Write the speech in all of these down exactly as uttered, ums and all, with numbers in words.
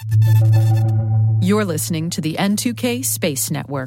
You're listening to the N two K Space Network.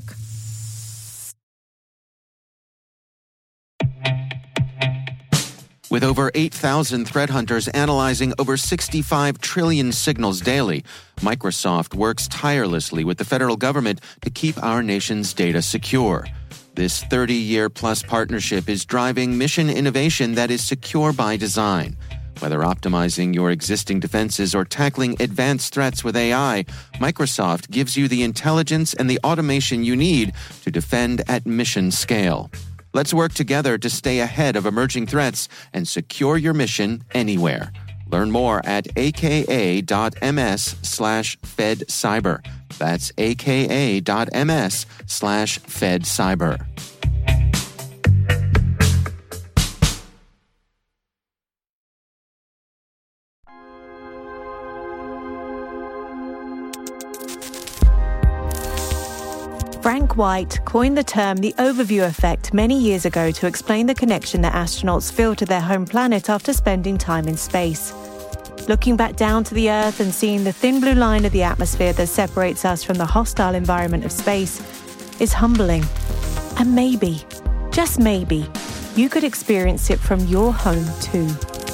With over eight thousand threat hunters analyzing over sixty-five trillion signals daily, Microsoft works tirelessly with the federal government to keep our nation's data secure. This thirty-year-plus partnership is driving mission innovation that is secure by design. Whether optimizing your existing defenses or tackling advanced threats with A I, Microsoft gives you the intelligence and the automation you need to defend at mission scale. Let's work together to stay ahead of emerging threats and secure your mission anywhere. Learn more at aka.ms slash fedcyber. That's aka.ms slash fedcyber. Frank White coined the term the overview effect many years ago to explain the connection that astronauts feel to their home planet after spending time in space. Looking back down to the Earth and seeing the thin blue line of the atmosphere that separates us from the hostile environment of space is humbling. And maybe, just maybe, you could experience it from your home too.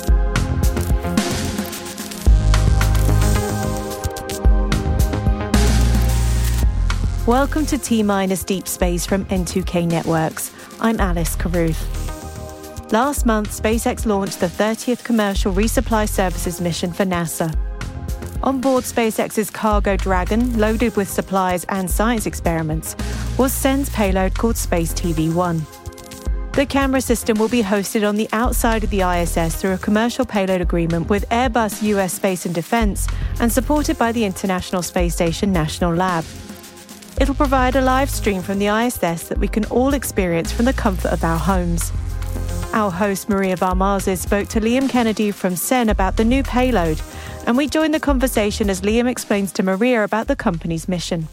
Welcome to T-Minus Deep Space from N two K Networks. I'm Alice Carruth. Last month, SpaceX launched the thirtieth Commercial Resupply Services mission for NASA. On board SpaceX's Cargo Dragon, loaded with supplies and science experiments, was Sen's payload called Space T V one. The camera system will be hosted on the outside of the I S S through a commercial payload agreement with Airbus U S Space and Defense and supported by the International Space Station National Lab. It'll provide a live stream from the I S S that we can all experience from the comfort of our homes. Our host, Maria Varmazes, spoke to Liam Kennedy from Sen about the new payload, and we joined the conversation as Liam explains to Maria about the company's mission.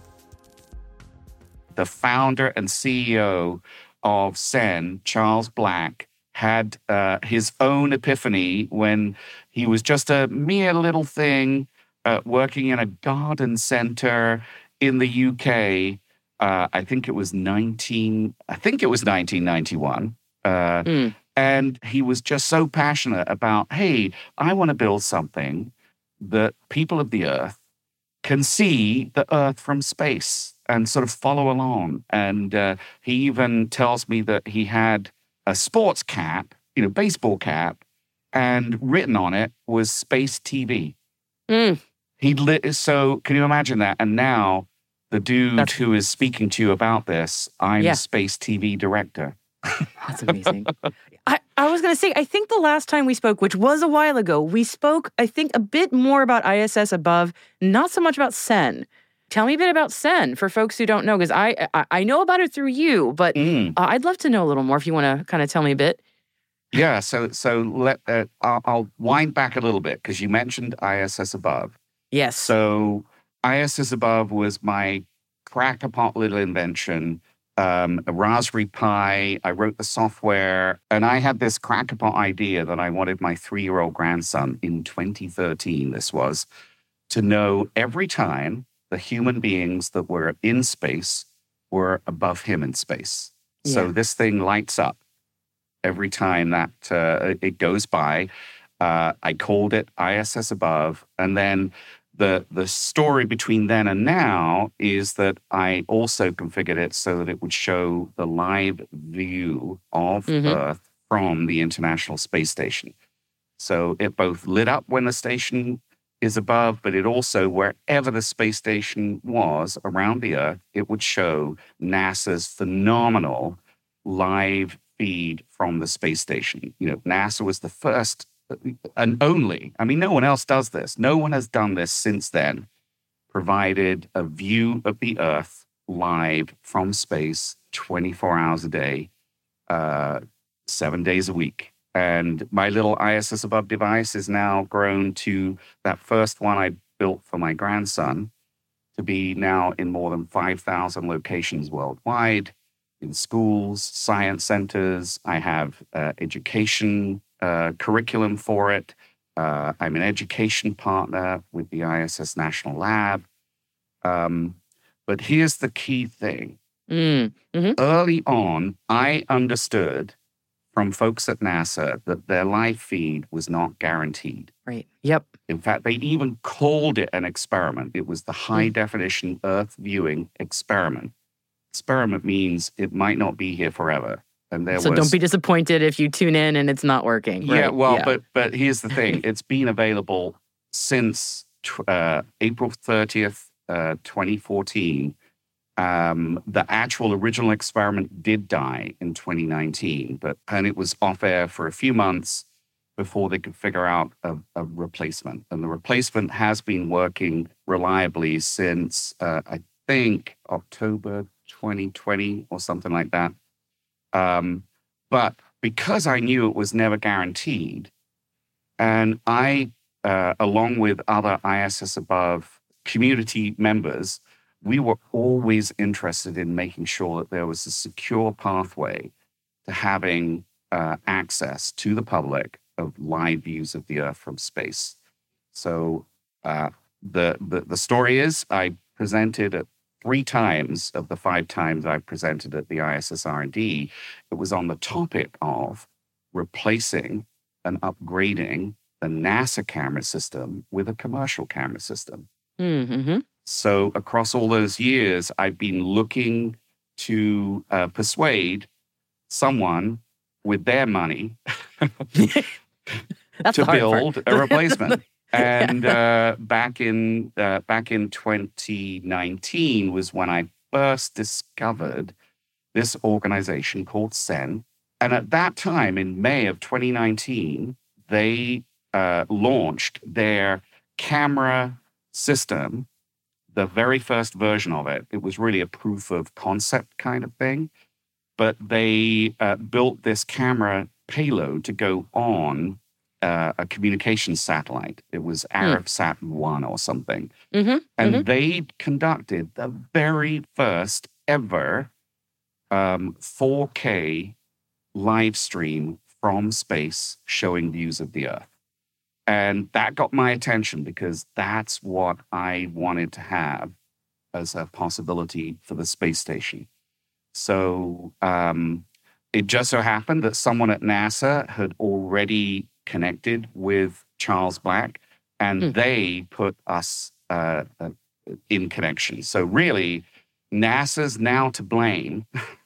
The founder and C E O of Sen, Charles Black, had uh, his own epiphany when he was just a mere little thing uh, working in a garden center in the U K. uh, I think it was nineteen. I think it was nineteen ninety-one, uh, mm. and he was just so passionate about, hey, I want to build something that people of the Earth can see the Earth from space and sort of follow along. And uh, he even tells me that he had a sports cap, you know, baseball cap, and written on it was Space T V. Mm. He lit. So can you imagine that? And now, the dude That's, who is speaking to you about this, I'm yeah. Space T V director. That's amazing. I, I was going to say, I think the last time we spoke, which was a while ago, we spoke, I think, a bit more about I S S above, not so much about Sen. Tell me a bit about Sen for folks who don't know, because I, I I know about it through you, but mm. uh, I'd love to know a little more if you want to kind of tell me a bit. Yeah, so so let uh, I'll, I'll wind back a little bit because you mentioned I S S above. Yes. So I S S above was my crackpot little invention, um, a Raspberry Pi. I wrote the software, and I had this crackpot idea that I wanted my three-year-old grandson in twenty thirteen, this was, to know every time the human beings that were in space were above him in space. Yeah. So this thing lights up every time that uh, it goes by. Uh, I called it I S S above, and then The the story between then and now is that I also configured it so that it would show the live view of mm-hmm. Earth from the International Space Station. So it both lit up when the station is above, but it also, wherever the space station was around the Earth, it would show NASA's phenomenal live feed from the space station. You know, NASA was the first and only, I mean, no one else does this. No one has done this since then, provided a view of the Earth live from space twenty-four hours a day, uh, seven days a week. And my little I S S above device is now grown to that first one I built for my grandson to be now in more than five thousand locations worldwide, in schools, science centers. I have uh, education uh, curriculum for it. Uh, I'm an education partner with the I S S National Lab. Um, but here's the key thing. Mm. Mm-hmm. Early on, I understood from folks at NASA that their live feed was not guaranteed. Right. Yep. In fact, they even called it an experiment. It was the high definition Earth viewing experiment. Experiment means it might not be here forever. And there so was, don't be disappointed if you tune in and it's not working. Yeah, right? well, yeah. but but here's the thing. It's been available since uh, April thirtieth, uh, twenty fourteen. Um, the actual original experiment did die in twenty nineteen, but and it was off air for a few months before they could figure out a, a replacement. And the replacement has been working reliably since, uh, I think, October twenty twenty or something like that. Um, but because I knew it was never guaranteed, and I, uh, along with other I S S Above community members, we were always interested in making sure that there was a secure pathway to having uh, access to the public of live views of the Earth from space. So uh, the, the the story is I presented at three times of the five times I presented at the I S S R and D. It was on the topic of replacing and upgrading the NASA camera system with a commercial camera system. Mm-hmm. So across all those years, I've been looking to uh, persuade someone with their money That's to the hard build part. a replacement. And Yeah. uh, back in uh, back in twenty nineteen was when I first discovered this organization called S E N. And at that time, in May of twenty nineteen, they uh, launched their camera system, the very first version of it. It was really a proof of concept kind of thing. But they uh, built this camera payload to go on uh, a communications satellite. It was Arabsat one or something. Mm-hmm. And mm-hmm. they conducted the very first ever um, four K live stream from space showing views of the Earth. And that got my attention because that's what I wanted to have as a possibility for the space station. So um, it just so happened that someone at NASA had already connected with Charles Black, and Mm. they put us uh, uh, in connection. So really, NASA's now to blame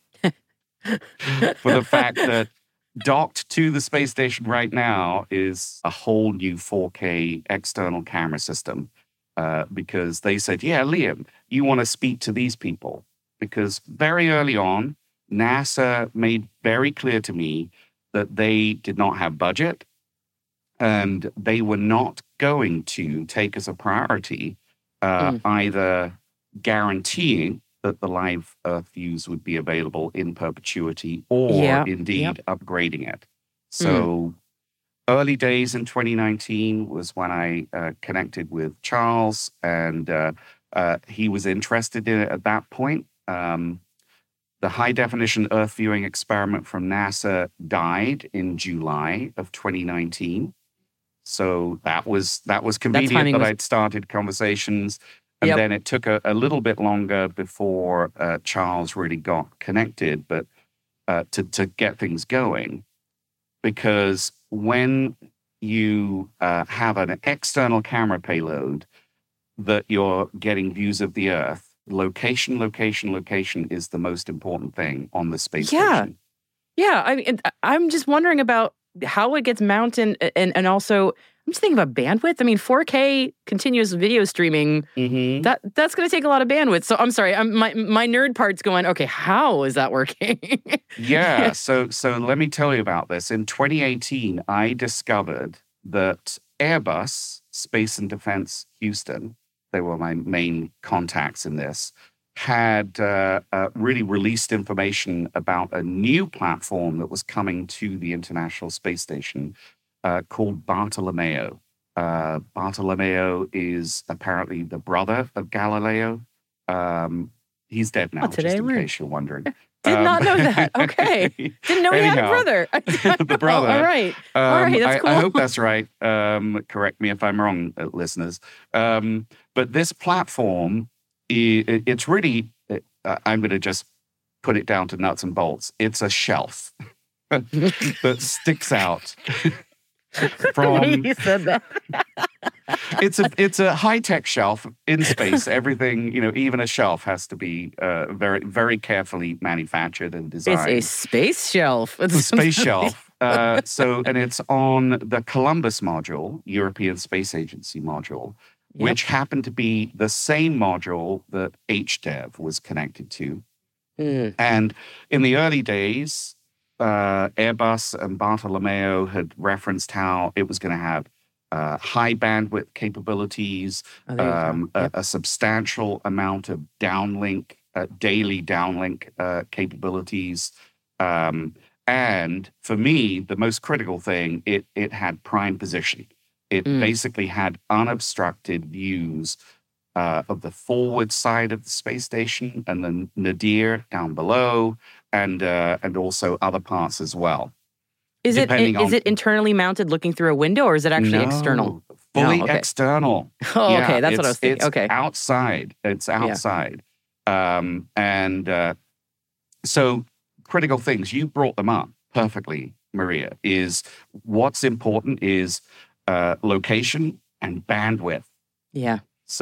for the fact that docked to the space station right now is a whole new four K external camera system uh, because they said, yeah, Liam, you want to speak to these people. Because very early on, NASA made very clear to me that they did not have budget and they were not going to take as a priority uh, Mm. either guaranteeing that the live Earth views would be available in perpetuity or Yep, indeed yep. upgrading it. So early days in twenty nineteen was when I uh, connected with Charles, and uh, uh, he was interested in it at that point. Um, the high definition Earth viewing experiment from NASA died in July of twenty nineteen. So that was that was convenient timing that was- I'd started conversations. And Yep. then it took a, a little bit longer before uh, Charles really got connected, but uh, to, to get things going. Because when you uh, have an external camera payload that you're getting views of the Earth, location, location, location is the most important thing on the space Yeah. station. Yeah, I mean, I'm just wondering about how it gets mounted, and and also I'm just thinking about bandwidth. I mean, four K continuous video streaming Mm-hmm. that that's going to take a lot of bandwidth. So I'm sorry, I'm, my my nerd part's going. Okay, how is that working? Yeah, so so let me tell you about this. In twenty eighteen, I discovered that Airbus Space and Defense Houston, they were my main contacts in this, had uh, uh, really released information about a new platform that was coming to the International Space Station uh, called Bartolomeo. Uh, Bartolomeo is apparently the brother of Galileo. Um, He's dead now, Oh, today just in we're- case you're wondering. Did Um, not know that. Okay. Didn't know he had a anyhow, brother. the brother. All right. All Um, right. That's I, cool. I hope that's right. Um, correct me if I'm wrong, uh, listeners. Um, but this platform, i- i- it's really, uh, I'm going to just put it down to nuts and bolts. It's a shelf that sticks out from. you said that. It's a it's a high tech shelf in space. Everything, you know, even a shelf has to be uh, very very carefully manufactured and It's designed. a space shelf. It's A space shelf. Uh, so, and it's on the Columbus module, European Space Agency module, Yep. which happened to be the same module that H DEV was connected to. Mm. And in the early days, uh, Airbus and Bartolomeo had referenced how it was going to have uh, high bandwidth capabilities, Oh, there you go. um, a, Yep. a substantial amount of downlink, uh, daily downlink uh, capabilities. Um, and for me, the most critical thing, it, it had prime position. It Mm. basically had unobstructed views uh, of the forward side of the space station and then Nadir down below, and uh, and also other parts as well. Is it depending is on- it internally mounted looking through a window, or is it actually No, external? Fully No, okay. external. Oh, Yeah, okay. That's what I it's- was thinking. It's Okay. outside. It's outside. Um, and uh, so critical things, you brought them up perfectly, Maria, is what's important is uh, location and bandwidth. Yeah.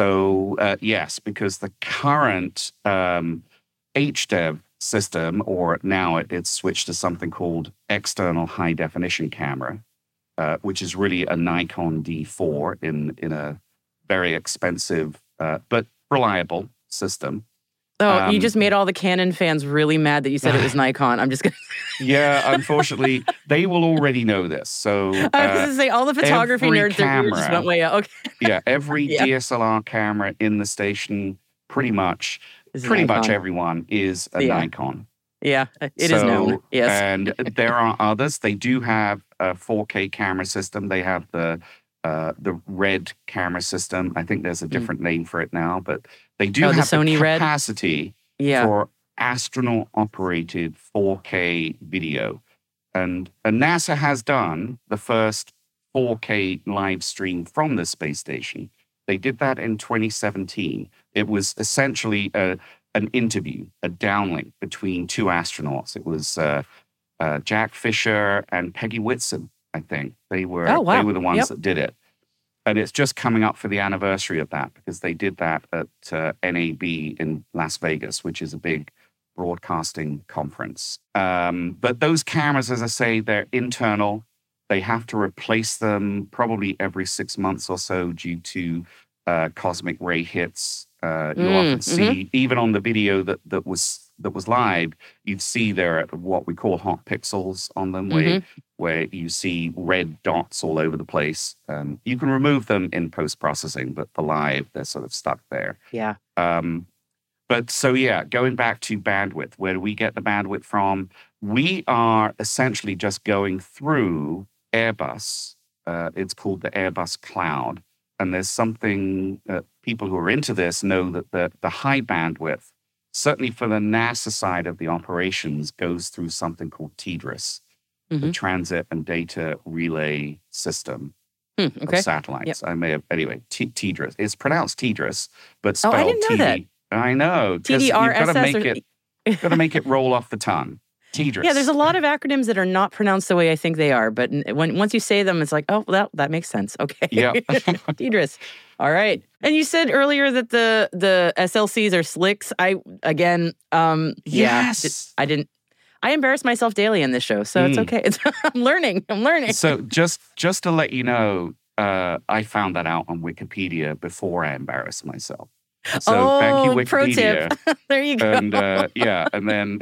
So uh, yes, because the current um, H DEV system, or now it, it's switched to something called external high definition camera, uh, which is really a Nikon D four in in a very expensive uh, but reliable system. Oh, you Um, just made all the Canon fans really mad that you said it was Nikon. I'm just gonna. Yeah, unfortunately, they will already know this. So I was uh, gonna say all the photography every nerds that just camera- went way out. Okay. yeah, every Yeah. D S L R camera in the station, pretty much, This is pretty much Nikon. everyone is a Yeah. Nikon. Yeah, it is So, known. Yes. And there are others. They do have a four K camera system. They have the uh, the RED camera system. I think there's a different name for it now, but they do Mm. Oh, the have Sony the RED? capacity yeah. for astronaut operated four K video. And, and NASA has done the first four K live stream from the space station. They did that in twenty seventeen. It was essentially a, an interview, a downlink between two astronauts. It was uh, uh, Jack Fisher and Peggy Whitson, I think. They were, Oh, wow. they were the ones Yep. that did it. And it's just coming up for the anniversary of that because they did that at uh, N A B in Las Vegas, which is a big broadcasting conference. Um, but those cameras, as I say, they're internal. They have to replace them probably every six months or so due to uh, cosmic ray hits. Uh, you'll Mm, often see, even on the video that, that was that was live, you'd see there are what we call hot pixels on them, where, Mm-hmm. where you see red dots all over the place. Um, you can remove them in post-processing, but for live, they're sort of stuck there. Yeah. Um, but so, yeah, going back to bandwidth, where do we get the bandwidth from? We are essentially just going through Airbus. Uh, it's called the Airbus Cloud. And there's something that people who are into this know that the, the high bandwidth, certainly for the NASA side of the operations, goes through something called T D R I S, the Mhm. Transit and Data Relay System Hmm, of okay. satellites. I may have, anyway, T- TDRIS. It's pronounced TDRIS, but Oh, spelled I didn't know T D. that. I know. 'cause T D You've R got S to S make or it, got to make it roll off the tongue. TDRIS. Yeah, there's a lot of acronyms that are not pronounced the way I think they are, but n- when once you say them, it's like, oh, that that makes sense. Okay. Yeah. T D R I S. All right. And you said earlier that the the S L Cs are slicks. I again, um, yeah, Yes. d- I didn't. I embarrass myself daily in this show, so it's Mm. okay. It's, I'm learning. I'm learning. So just just to let you know, uh, I found that out on Wikipedia before I embarrassed myself. So oh, thank you, Wikipedia. pro tip. There you go. and uh, yeah, and then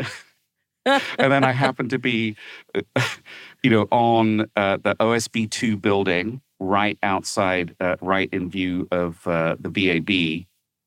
and then I happened to be, uh, you know, on uh, the O S B two building, right outside, uh, right in view of uh, the V A B.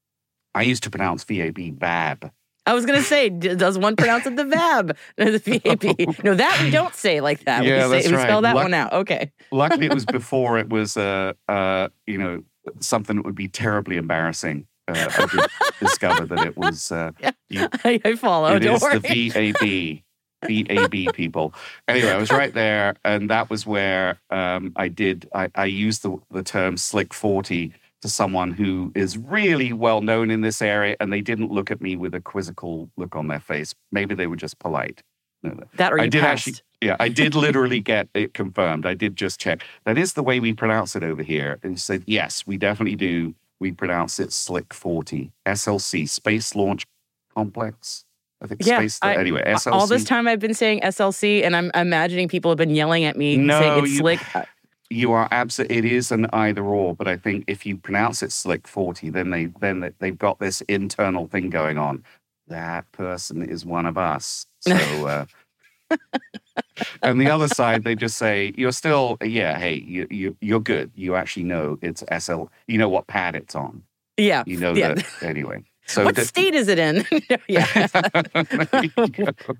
I used to pronounce V A B V A B. I was gonna say, d- does one pronounce it the V A B? No, the V A B. No, that we don't say like that. Yeah, we say, that's we right. spell that Luck- one out. Okay. Luckily, it was before it was, uh, uh, you know, something that would be terribly embarrassing. Uh, I did discover that it was, uh, You, I, I follow. it Don't is worry. the V A B. V A B people. Anyway, I was right there, and that was where um, I did, I, I used the, the term slick forty to someone who is really well known in this area, and they didn't look at me with a quizzical look on their face. Maybe they were just polite. No, no. That or you I did passed. actually, yeah, I did literally get it confirmed. I did just check. That is the way we pronounce it over here. And he said, yes, we definitely do. We pronounce it slick forty, S L C, Space Launch Complex. I think Yeah, space. I- anyway, S L C. All this time I've been saying S L C, and I'm imagining people have been yelling at me No, saying it's you- slick. You are absolutely. It is an either or, but I think if you pronounce it slick forty, then they then they- they've got this internal thing going on. That person is one of us. So, uh, and the other side, they just say you're still. Yeah, hey, you, you you're good. You actually know it's S L. You know what pad it's on. Yeah. You know yeah. that anyway. So What that- state is it in? yeah. There you go.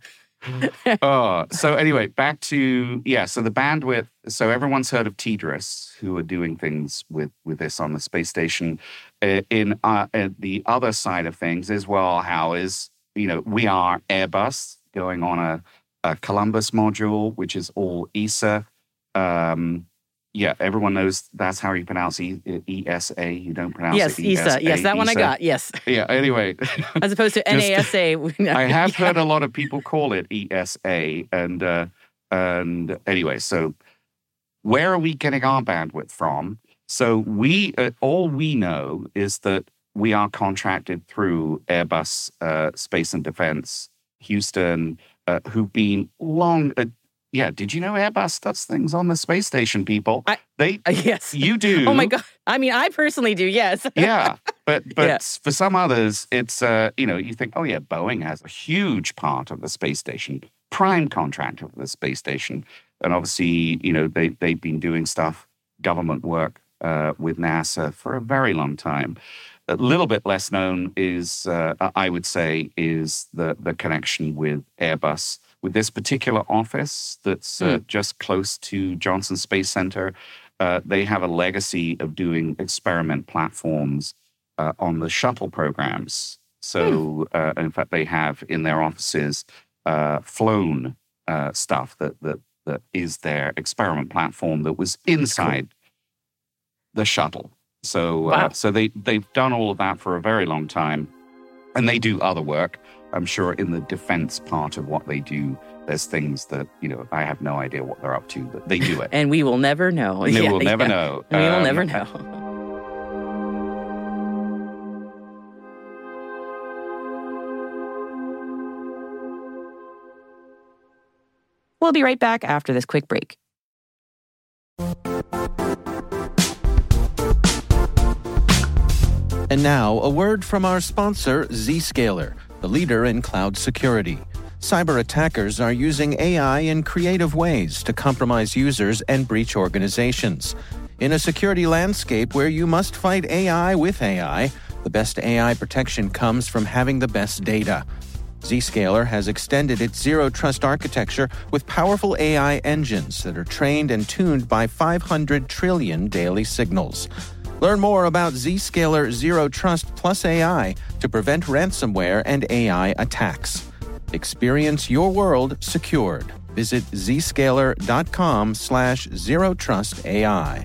Oh, so anyway, back to yeah. So the bandwidth. So everyone's heard of T D R I S, who are doing things with with this on the space station. Uh, in uh, uh, the other side of things is well, how is you know we are Airbus going on a, a Columbus module, which is all E S A. Um, yeah, everyone knows that's how you pronounce E S A. You don't pronounce yes, it E S A. Yes, that one I E S A. got. Yes. Yeah. Anyway. As opposed to N A S A. I have heard a lot of people call it E S A, and uh, and anyway, so where are we getting our bandwidth from? So we uh, all we know is that we are contracted through Airbus uh, Space and Defense Houston, uh, who've been long. Uh, yeah, did you know Airbus does things on the space station? People, I- they Uh, yes. you do. Oh my God. I mean, I personally do. Yes. Yeah, but but Yeah. for some others, it's uh, you know you think, oh yeah, Boeing has a huge part of the space station, prime contractor of the space station, and obviously you know they they've been doing stuff, government work uh, with NASA for a very long time. A little bit less known is, uh, I would say, is the the connection with Airbus. With this particular office that's uh, Mm. just close to Johnson Space Center, uh, they have a legacy of doing experiment platforms uh, on the shuttle programs. So, uh, in fact, they have in their offices uh, flown uh, stuff that, that that is their experiment platform that was inside the shuttle. So, Wow. uh, so they they've done all of that for a very long time, and they do other work. I'm sure in the defense part of what they do, there's things that, you know, I have no idea what they're up to, but they do it. And we will never know. And they Yeah, will never yeah. know. We will Um, never know. We'll be right back after this quick break. And now, a word from our sponsor, Zscaler, the leader in cloud security. Cyber attackers are using A I in creative ways to compromise users and breach organizations. In a security landscape where you must fight A I with A I, the best A I protection comes from having the best data. Zscaler has extended its zero trust architecture with powerful A I engines that are trained and tuned by five hundred trillion daily signals. Learn more about Zscaler Zero Trust Plus A I to prevent ransomware and A I attacks. Experience your world secured. Visit zscaler.com slash zero trust AI.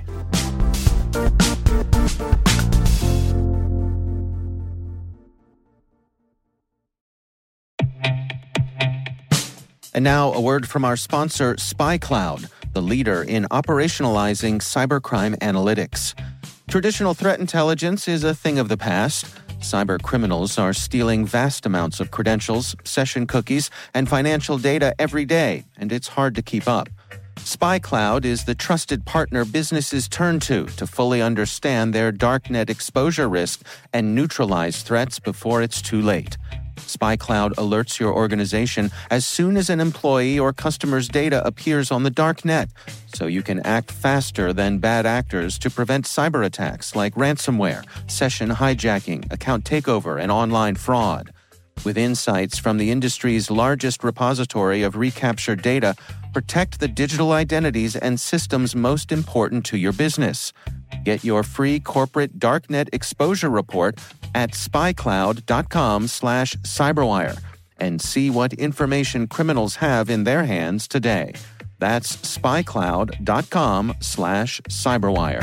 And now a word from our sponsor, SpyCloud, the leader in operationalizing cybercrime analytics. Traditional threat intelligence is a thing of the past. Cyber criminals are stealing vast amounts of credentials, session cookies, and financial data every day, and it's hard to keep up. SpyCloud is the trusted partner businesses turn to to fully understand their darknet exposure risk and neutralize threats before it's too late. SpyCloud alerts your organization as soon as an employee or customer's data appears on the dark net, so you can act faster than bad actors to prevent cyber attacks like ransomware, session hijacking, account takeover, and online fraud. With insights from the industry's largest repository of recaptured data, protect the digital identities and systems most important to your business. Get your free corporate darknet exposure report at spycloud.com slash cyberwire and see what information criminals have in their hands today. That's spycloud.com slash cyberwire.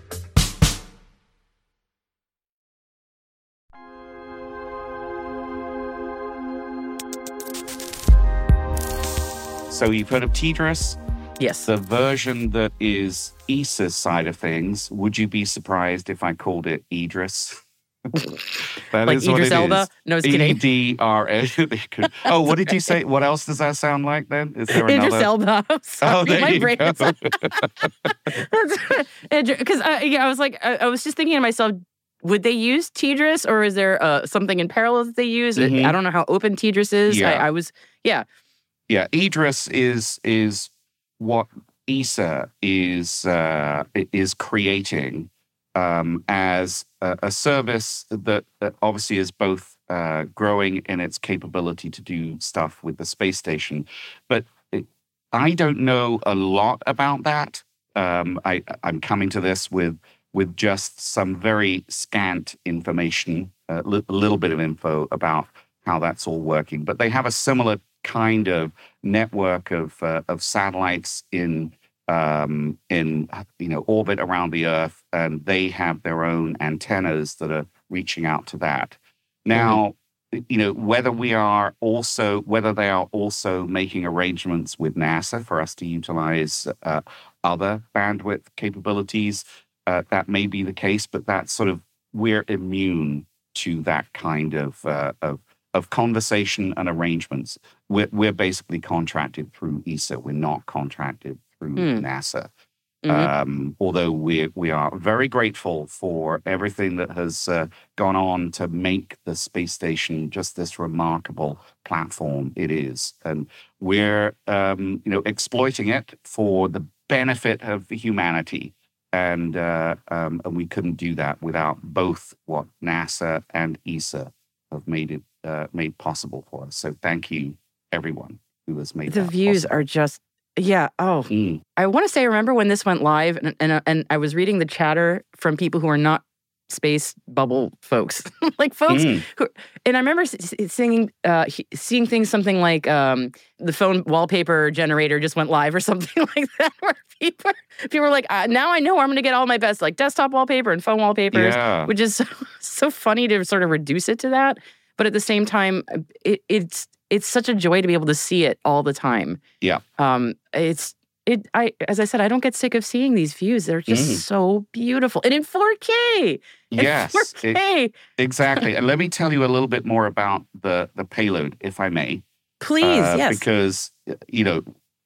So you've heard of TDRS? Yes. The version that is E S A's side of things, would you be surprised if I called it Idris? That like is what Idris it Elba? is. No, just kidding. E D R S. Oh, what did you say? What else does that sound like then? Is there Idris another? Elba. I'm sorry, Oh, there my you brain go. Because I, yeah, I was like, I, I was just thinking to myself, would they use TDRS or is there uh, something in parallel that they use? Mhm. I don't know how open TDRS is. Yeah. I, I was, yeah. Yeah, Idris is is what E S A is uh, is creating um, as a, a service that, that obviously is both uh, growing in its capability to do stuff with the space station, but it, I don't know a lot about that. Um, I, I'm coming to this with with just some very scant information, a li- little bit of info about how that's all working. But they have a similar kind of network of uh, of satellites in um, in you know orbit around the Earth, and they have their own antennas that are reaching out to that. Now, mm-hmm. you know whether we are also whether they are also making arrangements with NASA for us to utilize uh, other bandwidth capabilities. Uh, that may be the case, but that's sort of we're immune to that kind of uh, of of conversation and arrangements. We're, we're basically contracted through E S A. We're not contracted through Hmm. NASA. Mhm. Um, although we we are very grateful for everything that has uh, gone on to make the space station just this remarkable platform it is, and we're um, you know exploiting it for the benefit of humanity. And uh, um, and we couldn't do that without both what NASA and E S A have made it uh, made possible for us. So thank you, everyone who has made The that views possible. are just, yeah. Oh, Mm. I want to say, remember when this went live and, and, and I was reading the chatter from people who are not space bubble folks, like folks Mm. who, and I remember s- s- seeing, uh, he- seeing things, something like um, the phone wallpaper generator just went live or something like that, where people, people were like, uh, now I know where I'm going to get all my best, like desktop wallpaper and phone wallpapers, Yeah. which is so, so funny to sort of reduce it to that. But at the same time, it, it's, it's such a joy to be able to see it all the time. Yeah. Um, it's, It, I, as I said, I don't get sick of seeing these views. They're just Mm. so beautiful, and in four K. In Yes, four K. it- exactly. And let me tell you a little bit more about the the payload, if I may. Please, Uh, yes. Because, you know,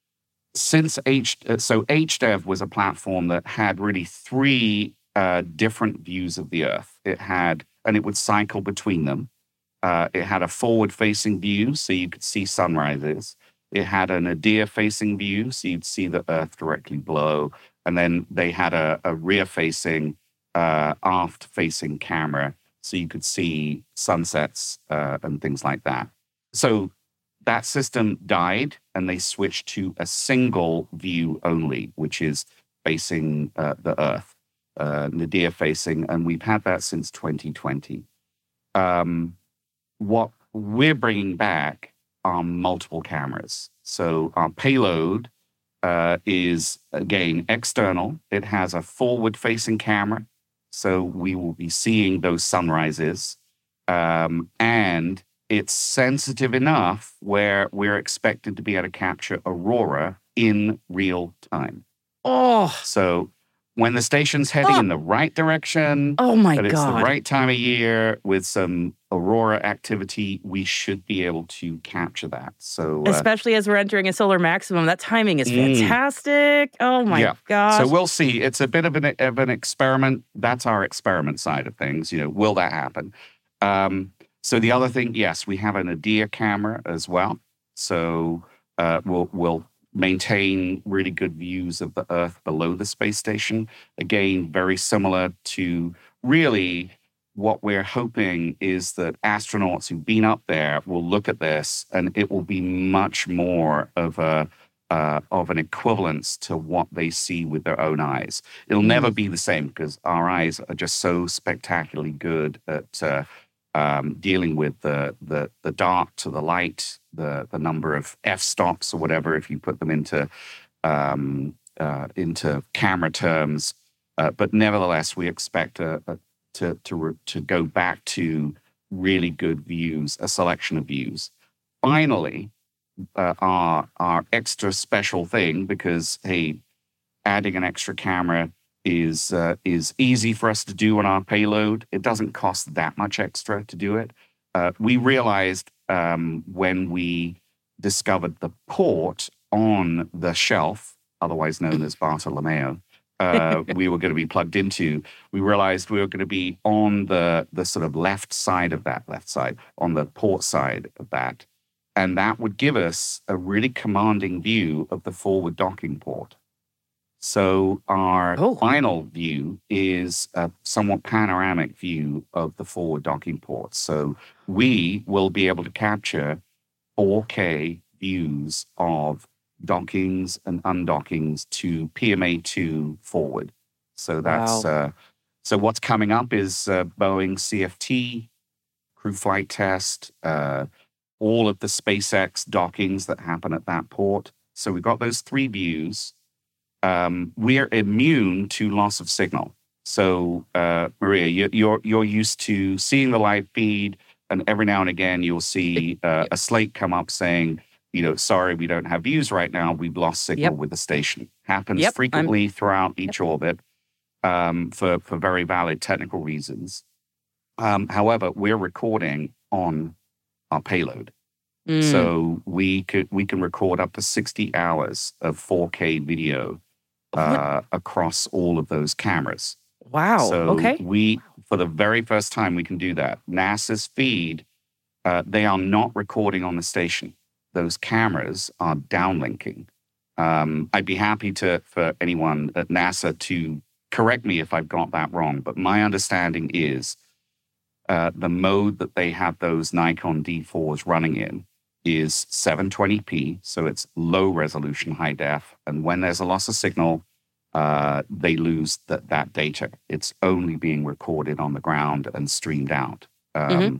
since H, uh, so H D E V was a platform that had really three uh, different views of the Earth. It had, and it would cycle between them. Uh, it had a forward-facing view, so you could see sunrises. It had an Nadir-facing view, so you'd see the Earth directly below. And then they had a, a rear-facing, uh, aft-facing camera, so you could see sunsets uh, and things like that. So that system died, and they switched to a single view only, which is facing uh, the Earth, uh, Nadir-facing, and we've had that since twenty twenty. Um, what we're bringing back are multiple cameras. So our payload uh, is, again, external. It has a forward-facing camera, so we will be seeing those sunrises. Um, and it's sensitive enough where we're expected to be able to capture aurora in real time. Oh, So when the station's heading Oh. in the right direction, oh my but it's God. the right time of year with some aurora activity, we should be able to capture that. So, uh, Especially as we're entering a solar maximum. That timing is Mm. fantastic. Oh my Yeah. gosh. so we'll see. It's a bit of an, of an experiment. That's our experiment side of things. You know, will that happen? Um, so the other thing, yes, we have an Nadir camera as well. So uh, we'll we'll maintain really good views of the Earth below the space station. Again, very similar to really what we're hoping is that astronauts who've been up there will look at this, and it will be much more of a uh, of an equivalence to what they see with their own eyes. It'll mm. never be the same because our eyes are just so spectacularly good at uh, um, dealing with the, the the dark to the light, the the number of f-stops or whatever, if you put them into um, uh, into camera terms. Uh, but nevertheless, we expect a, a, to to re, to go back to really good views, a selection of views. Finally, uh, our our extra special thing, because hey, adding an extra camera is uh, is easy for us to do on our payload. It doesn't cost that much extra to do it. Uh, we realized um, when we discovered the port on the shelf, otherwise known as Bartolomeo, uh, we were going to be plugged into, we realized we were going to be on the, the sort of left side of that, left side, on the port side of that. And that would give us a really commanding view of the forward docking port. So our oh. final view is a somewhat panoramic view of the forward docking port. So we will be able to capture four K views of dockings and undockings to P M A two forward. So that's wow. uh, so what's coming up is uh, Boeing C F T, crew flight test, uh, all of the SpaceX dockings that happen at that port. So we've got those three views. Um, we are immune to loss of signal. So uh, Maria, you, you're you're used to seeing the live feed, and every now and again you'll see uh, a slate come up saying, you know, sorry, we don't have views right now. We've lost signal yep. with the station. Happens yep, frequently I'm... throughout each yep. orbit um, for, for very valid technical reasons. Um, however, we're recording on our payload. Mm. So we could we can record up to sixty hours of four K video uh, across all of those cameras. Wow. So okay. we, for the very first time, we can do that. NASA's feed, uh, they are not recording on the station. Those cameras are downlinking. Um, I'd be happy to for anyone at NASA to correct me if I've got that wrong, but my understanding is uh, the mode that they have those Nikon D fours running in is seven twenty p, so it's low resolution, high def, and when there's a loss of signal, uh, they lose th- that data. It's only being recorded on the ground and streamed out. Um, mm-hmm.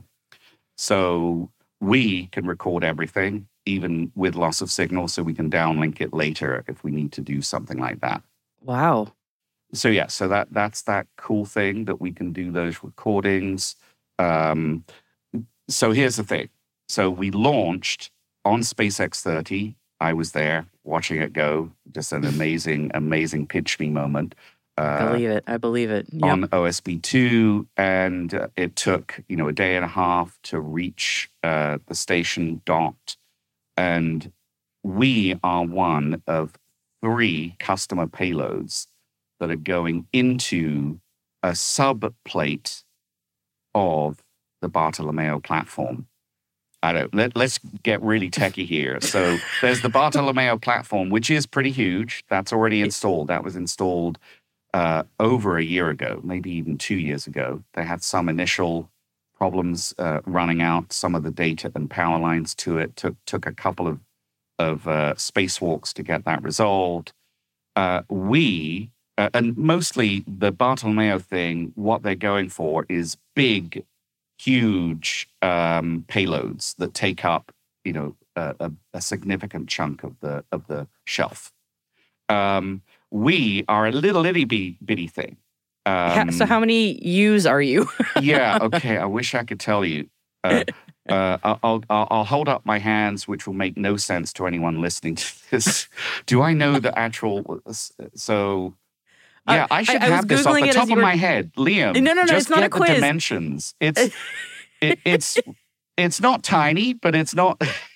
So we can record everything, even with loss of signal, so we can downlink it later if we need to do something like that. Wow. So yeah, so that that's that cool thing that we can do those recordings. Um, so here's the thing. So we launched on SpaceX thirty. I was there watching it go. Just an amazing, amazing pitch me moment. Uh, I believe it. I believe it. Yep. On O S B two, and uh, it took, you know, a day and a half to reach uh, the station docked. And we are one of three customer payloads that are going into a subplate of the Bartolomeo platform. I don't, let, let's get really techie here. So there's the Bartolomeo platform, which is pretty huge. That's already installed. That was installed uh, over a year ago, maybe even two years ago. They had some initial problems uh, running out some of the data and power lines to it. Took took a couple of, of uh, spacewalks to get that resolved. Uh, we, uh, and mostly the Bartolomeo thing, what they're going for is big, huge um, payloads that take up, you know, a, a, a significant chunk of the of the shelf. Um, we are a little itty bitty thing. Um, so how many U's are you? yeah, okay. I wish I could tell you. Uh, uh, I'll, I'll I'll hold up my hands, which will make no sense to anyone listening to this. Do I know the actual? So. Yeah, I should I, I have this off the top of were... my head, Liam. No, no, no, just it's not get a quiz. The dimensions. It's it, it's it's not tiny, but it's not.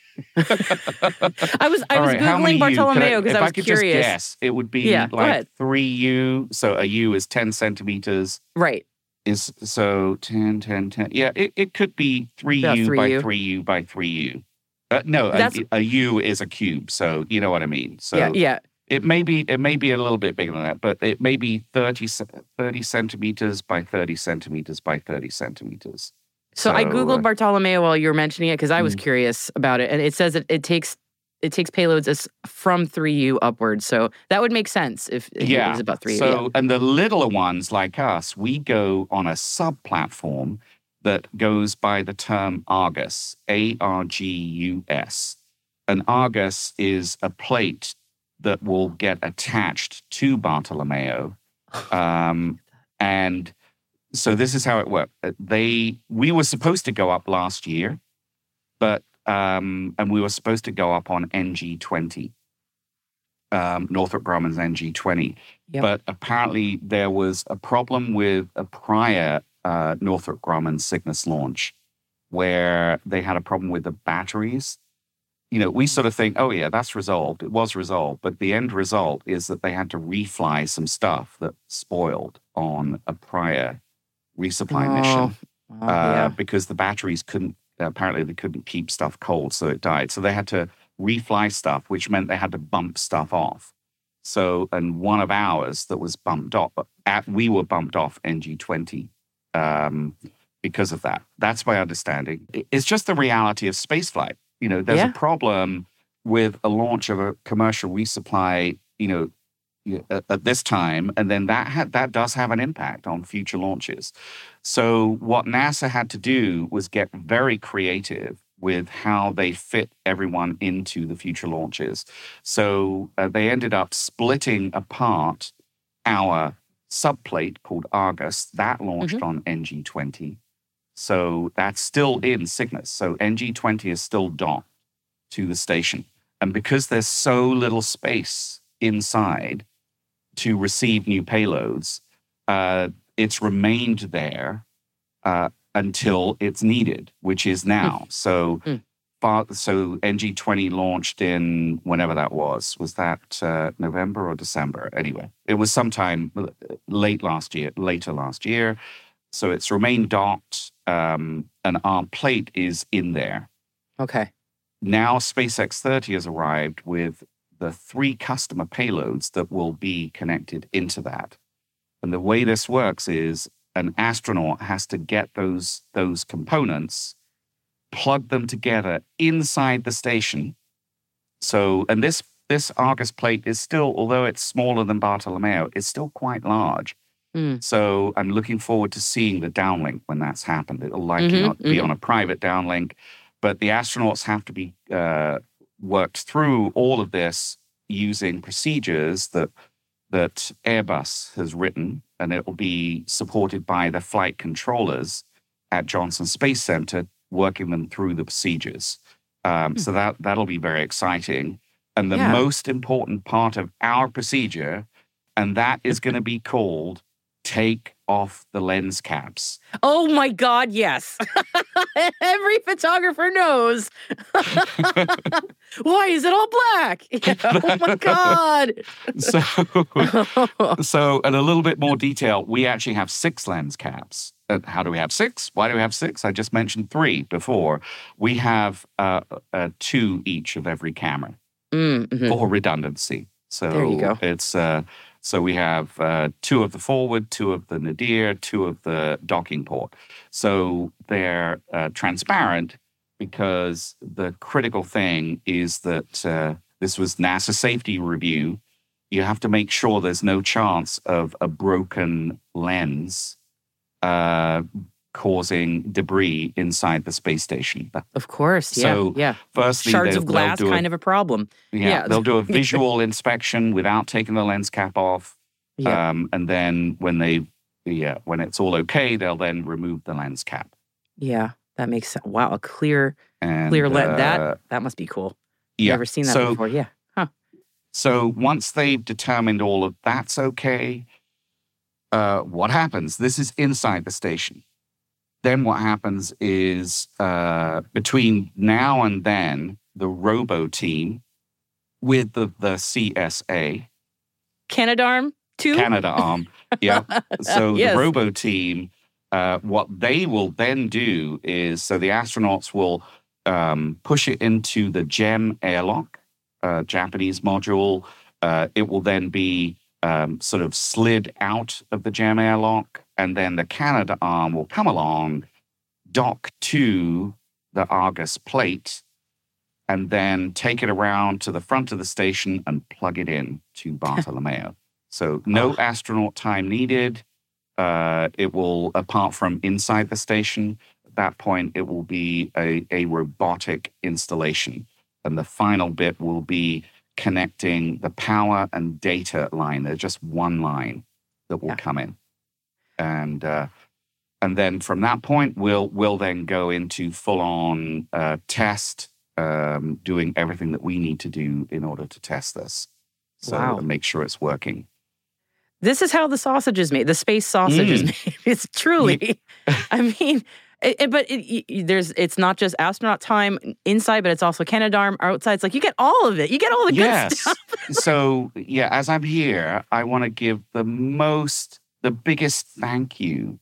I was I was right, googling Bartolomeo because I, I was I could curious. Just guess, it would be yeah, like three U. So a U is ten centimeters. Right. Is so ten, ten, ten. Yeah, it, it could be three U by U. three U by three U. Uh, no, a, a U is a cube. So you know what I mean. So yeah, yeah. It may be it may be a little bit bigger than that, but it may be thirty, thirty centimeters by thirty centimeters by thirty centimeters. So, so I Googled uh, Bartolomeo while you were mentioning it because I was mm. curious about it. And it says that it takes it takes payloads as from three U upwards. So that would make sense if, if yeah. it was about three U. So, yeah. And the littler ones like us, we go on a sub-platform that goes by the term Argus, A R G U S. An Argus is a plate that will get attached to Bartolomeo. Um, and so this is how it worked. They, we were supposed to go up last year, but um, and we were supposed to go up on N G twenty, um, Northrop Grumman's N G twenty. Yep. But apparently there was a problem with a prior uh, Northrop Grumman Cygnus launch where they had a problem with the batteries. You know, we sort of think, oh, yeah, that's resolved. It was resolved. But the end result is that they had to refly some stuff that spoiled on a prior resupply Oh, mission oh, uh, yeah. because the batteries couldn't, apparently they couldn't keep stuff cold, so it died. So they had to refly stuff, which meant they had to bump stuff off. So, and one of ours that was bumped off, at, we were bumped off N G twenty um, because of that. That's my understanding. It's just the reality of spaceflight. You know, there's Yeah. a problem with a launch of a commercial resupply, you know, at, at this time, and then that ha- that does have an impact on future launches. So what NASA had to do was get very creative with how they fit everyone into the future launches. So uh, they ended up splitting apart our subplate called Argus. That launched Mhm. on N G twenty. So that's still in Cygnus. So N G twenty is still docked to the station. And because there's so little space inside to receive new payloads, uh, it's remained there uh, until it's needed, which is now. So, Mm. but, so N G twenty launched in whenever that was. Was that uh, November or December? Anyway, it was sometime late last year, later last year. So it's remained docked, um, and our plate is in there. Okay. Now SpaceX thirty has arrived with the three customer payloads that will be connected into that. And the way this works is an astronaut has to get those, those components, plug them together inside the station. So, and this, this Argus plate is still, although it's smaller than Bartolomeo, it's still quite large. Mm. So I'm looking forward to seeing the downlink when that's happened. It'll likely Mhm, not be mhm. on a private downlink, but the astronauts have to be uh, worked through all of this using procedures that that Airbus has written, and it will be supported by the flight controllers at Johnson Space Center, working them through the procedures. Um, Hmm. So that that'll be very exciting. And the Yeah. most important part of our procedure, and that is going to be called take off the lens caps. Oh my God, yes. Every photographer knows. Why is it all black? Yeah, oh my God. So, so in a little bit more detail, we actually have six lens caps. Uh, how do we have six? Why do we have six? I just mentioned three before. We have uh, uh, two each of every camera Mm, mhm. for redundancy. So There you go. it's uh, so we have uh, two of the forward, two of the nadir, two of the docking port. So they're uh, transparent because the critical thing is that uh, this was NASA safety review. You have to make sure there's no chance of a broken lens uh, causing debris inside the space station. Of course, yeah, So, yeah. Firstly, Shards they- of glass, they'll do a- kind of a problem. yeah, Yeah. they'll do a visual inspection without taking the lens cap off. Yeah. Um, and then when they, yeah, when it's all okay, they'll then remove the lens cap. Yeah, that makes sense. Wow, a clear, And, clear lens. uh, that that must be cool. yeah. Never seen that so, before. Yeah. Huh. So once they've determined all of that's okay, uh, what happens? This is inside the station. Then what happens is uh, between now and then, the robo team with the, the C S A, Canadarm two. Canada arm, yeah. So Yes. the robo team, uh, what they will then do is, so the astronauts will um, push it into the GEM airlock, uh, Japanese module. Uh, it will then be um, sort of slid out of the GEM airlock, and then the Canada arm will come along, dock to the Argus plate, and then take it around to the front of the station and plug it in to Bartolomeo. So no oh. astronaut time needed. Uh, it will, apart from inside the station, at that point, it will be a, a robotic installation. And the final bit will be connecting the power and data line. There's just one line that will yeah. come in. And uh, and then from that point, we'll, we'll then go into full-on uh, test, um, doing everything that we need to do in order to test this. So wow. make sure it's working. This is how the sausage is made. The space sausage mm. is made. It's truly, I mean, it, it, but it, it, there's it's not just astronaut time inside, but it's also Canadarm outside. It's like you get all of it. You get all the good yes. stuff. So yeah, as I'm here, I want to give the most, the biggest thank you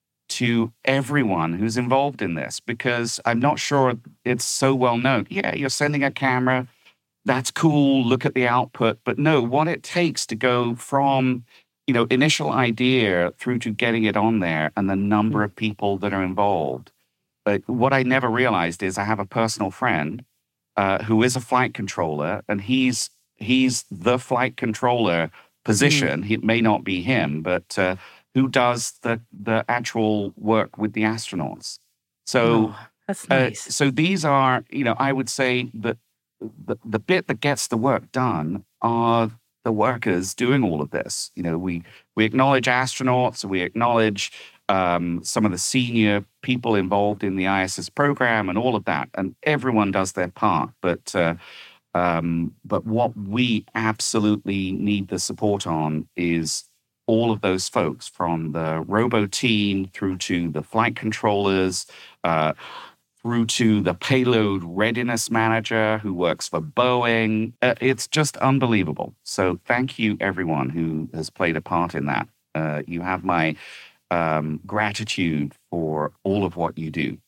to everyone who's involved in this, because I'm not sure it's so well known. Yeah, you're sending a camera. That's cool. Look at the output. But no, what it takes to go from, you know, initial idea through to getting it on there and the number of people that are involved. But what I never realized is I have a personal friend uh, who is a flight controller, and he's he's the flight controller position. Mm. It may not be him, but uh, who does the the actual work with the astronauts. So oh, that's nice. Uh, so these are, you know, I would say that the, the bit that gets the work done are the workers doing all of this. You know, we we acknowledge astronauts, we acknowledge um, some of the senior people involved in the I S S program and all of that, and everyone does their part. But uh, um, but what we absolutely need the support on is all of those folks, from the robo team through to the flight controllers, uh, through to the payload readiness manager who works for Boeing. Uh, it's just unbelievable. So thank you, everyone who has played a part in that. Uh, you have my um, gratitude for all of what you do.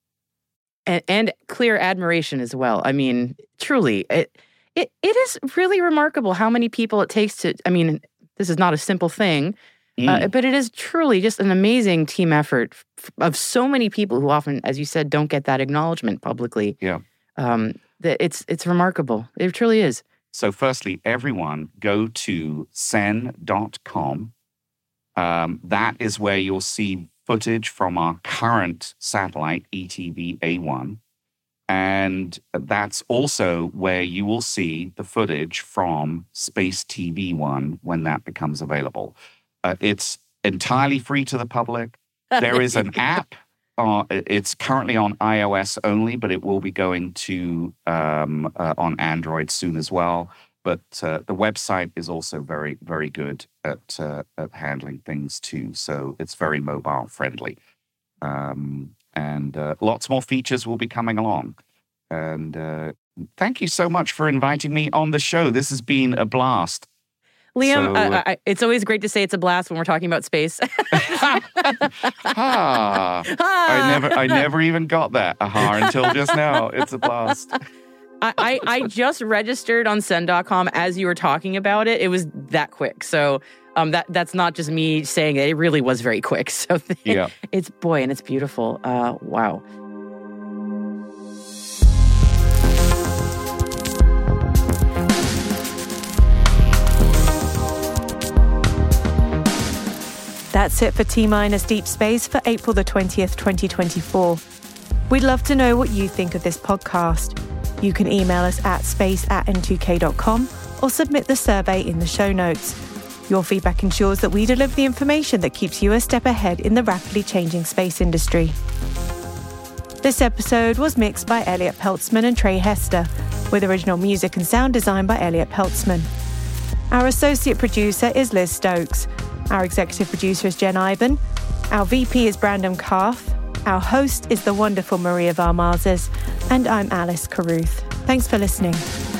And, and clear admiration as well. I mean, truly, it, it it is really remarkable how many people it takes to, I mean, this is not a simple thing, mm. uh, but it is truly just an amazing team effort of so many people who often, as you said, don't get that acknowledgement publicly. Yeah. Um, that it's it's remarkable. It truly is. So firstly, everyone go to sen dot com. Um, that is where you'll see footage from our current satellite, E T V A one. And that's also where you will see the footage from Space T V one when that becomes available. Uh, it's entirely free to the public. There is an app. Uh, it's currently on iOS only, but it will be going to um, uh, on Android soon as well. But uh, the website is also very, very good at, uh, at handling things too. So it's very mobile friendly. Um, and uh, lots more features will be coming along. And uh, thank you so much for inviting me on the show. This has been a blast. Liam, so, uh, I, it's always great to say it's a blast when we're talking about space. ah, ah. I never, I never even got that aha until just now. It's a blast. I, I, I just registered on sen dot com as you were talking about it. It was that quick. So um, that that's not just me saying it. It really was very quick. So yeah. It's, boy, and it's beautiful. Uh, wow. That's it for T-Minus Deep Space for April the twentieth, twenty twenty-four. We'd love to know what you think of this podcast. You can email us at space at n two k dot com or submit the survey in the show notes. Your feedback ensures that we deliver the information that keeps you a step ahead in the rapidly changing space industry. This episode was mixed by Elliot Peltzman and Trey Hester, with original music and sound design by Elliot Peltzman. Our associate producer is Liz Stokes. Our executive producer is Jen Iben. Our V P is Brandon Karth. Our host is the wonderful Maria Varmazes. And I'm Alice Carruth. Thanks for listening.